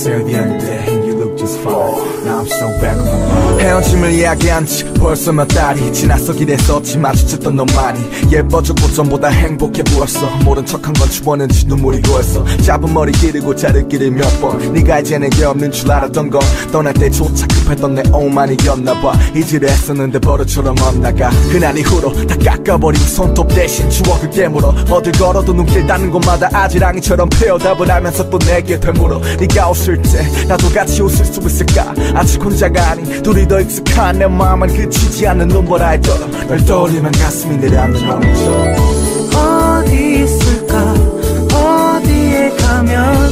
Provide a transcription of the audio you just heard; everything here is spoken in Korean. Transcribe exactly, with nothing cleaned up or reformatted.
say the other day you look just fine. Now I'm so back on my mind. 헤어짐을 이야기한 지 벌써 몇 달이 지났어. 길에서 지 마주쳤던 너만이 예뻐졌고 전보다 행복해 보였어. 모른 척한 건 추웠는지 눈물이 고였어. 짧은 머리 기르고 자를 길을 몇 번 네가 이제 내게 없는 줄 알았던 건 떠날 때조차 급했던 내 오만이었나봐. 잊으려 했었는데 버릇처럼 엇나가. 그날 이후로 다 깎아버린 손톱 대신 추억을 깨물어. 어딜 걸어도 눈길 닿는 곳마다 아지랑이처럼 폐어답을 알면서 또 내게 되물어. 네가 웃을 때 나도 같이 웃을 수 있을까. 아직 혼자가 아닌 둘이 더 익숙한 내 마음은 그치지 않는 눈보라에 떨어. 널 떠올리면 가슴이 내려앉아. 어디 있을까 어디에 가면